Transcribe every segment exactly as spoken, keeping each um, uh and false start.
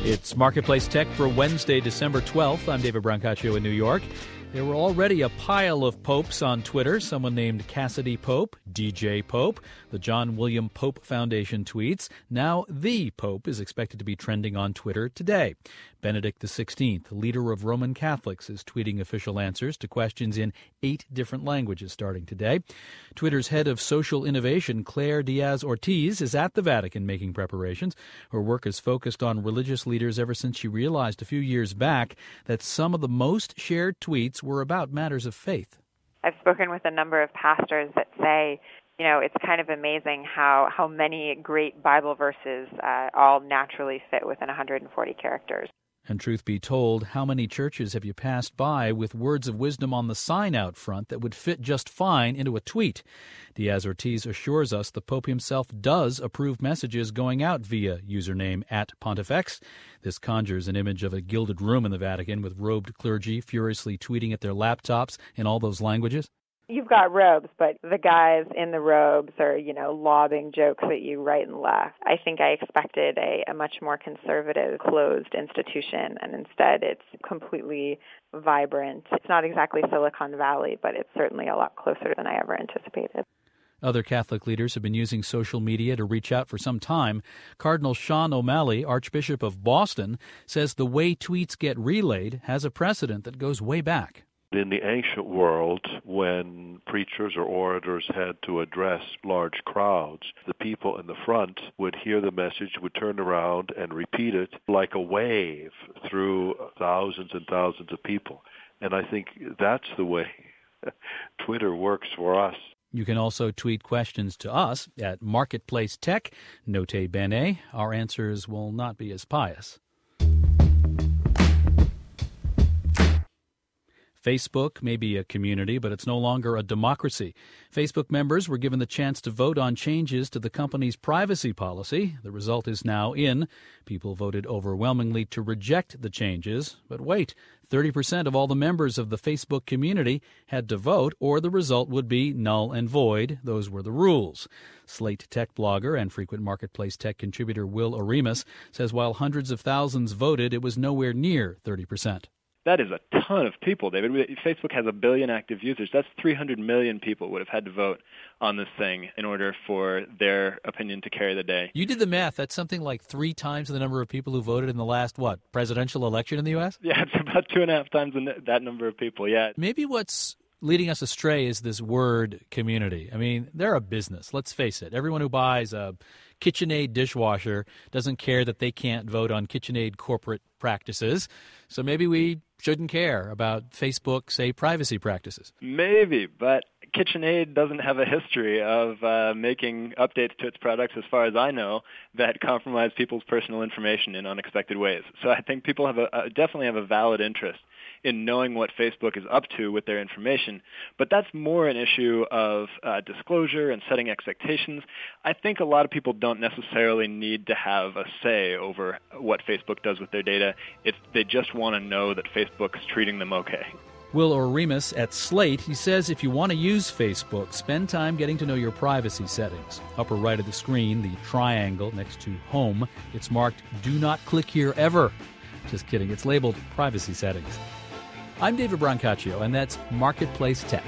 It's Marketplace Tech for Wednesday, December twelfth. I'm David Brancaccio in New York. There were already a pile of popes on Twitter. Someone named Cassidy Pope, D J Pope. The John William Pope Foundation tweets. Now the Pope is expected to be trending on Twitter today. Benedict the sixteenth, leader of Roman Catholics, is tweeting official answers to questions in eight different languages starting today. Twitter's head of social innovation, Claire Diaz-Ortiz, is at the Vatican making preparations. Her work is focused on religious leaders ever since she realized a few years back that some of the most shared tweets were about matters of faith. I've spoken with a number of pastors that say, you know, it's kind of amazing how, how many great Bible verses uh, all naturally fit within one hundred forty characters. And truth be told, how many churches have you passed by with words of wisdom on the sign out front that would fit just fine into a tweet? Diaz-Ortiz assures us the Pope himself does approve messages going out via username at Pontifex. This conjures an image of a gilded room in the Vatican with robed clergy furiously tweeting at their laptops in all those languages. You've got robes, but the guys in the robes are, you know, lobbing jokes at you right and left. I think I expected a, a much more conservative, closed institution, and instead it's completely vibrant. It's not exactly Silicon Valley, but it's certainly a lot closer than I ever anticipated. Other Catholic leaders have been using social media to reach out for some time. Cardinal Sean O'Malley, Archbishop of Boston, says the way tweets get relayed has a precedent that goes way back. In the ancient world, when preachers or orators had to address large crowds, the people in the front would hear the message, would turn around and repeat it like a wave through thousands and thousands of people. And I think that's the way Twitter works for us. You can also tweet questions to us at Marketplace Tech. Note bene, our answers will not be as pious. Facebook may be a community, but it's no longer a democracy. Facebook members were given the chance to vote on changes to the company's privacy policy. The result is now in. People voted overwhelmingly to reject the changes. But wait, thirty percent of all the members of the Facebook community had to vote, or the result would be null and void. Those were the rules. Slate tech blogger and frequent Marketplace Tech contributor Will Oremus says while hundreds of thousands voted, it was nowhere near thirty percent. That is a ton of people, David. Facebook has a billion active users. That's three hundred million people would have had to vote on this thing in order for their opinion to carry the day. You did the math. That's something like three times the number of people who voted in the last, what, presidential election in the U S? Yeah, it's about two and a half times that number of people, yeah. Maybe what's leading us astray is this word community. I mean, they're a business. Let's face it. Everyone who buys a KitchenAid dishwasher doesn't care that they can't vote on KitchenAid corporate practices. So maybe we shouldn't care about Facebook, say, privacy practices. Maybe, but KitchenAid doesn't have a history of uh, making updates to its products, as far as I know, that compromise people's personal information in unexpected ways. So I think people have a, uh, definitely have a valid interest in knowing what Facebook is up to with their information. But that's more an issue of uh, disclosure and setting expectations. I think a lot of people don't necessarily need to have a say over what Facebook does with their data. It's, they just want to know that Facebook's treating them okay. Will Oremus at Slate, he says if you want to use Facebook, spend time getting to know your privacy settings. Upper right of the screen, the triangle next to Home, it's marked Do Not Click Here Ever. Just kidding, it's labeled Privacy Settings. I'm David Brancaccio, and that's Marketplace Tech.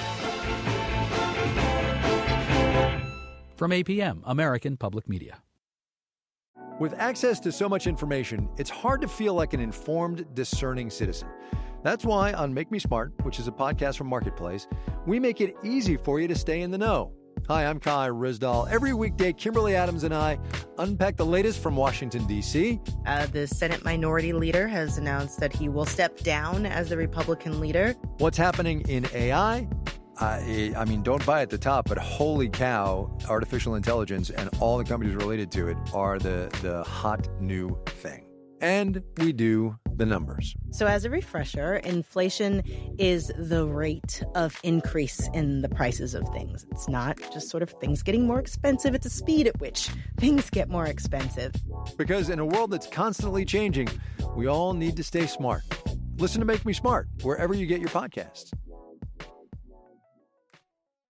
From A P M, American Public Media. With access to so much information, it's hard to feel like an informed, discerning citizen. That's why on Make Me Smart, which is a podcast from Marketplace, we make it easy for you to stay in the know. Hi, I'm Kai Rizdal. Every weekday, Kimberly Adams and I unpack the latest from Washington, D C. Uh, the Senate Minority Leader has announced that he will step down as the Republican leader. What's happening in A I? I, I mean, don't buy at the top, but holy cow, artificial intelligence and all the companies related to it are the, the hot new thing. And we do the numbers. So as a refresher, inflation is the rate of increase in the prices of things. It's not just sort of things getting more expensive. It's the speed at which things get more expensive. Because in a world that's constantly changing, we all need to stay smart. Listen to Make Me Smart wherever you get your podcasts.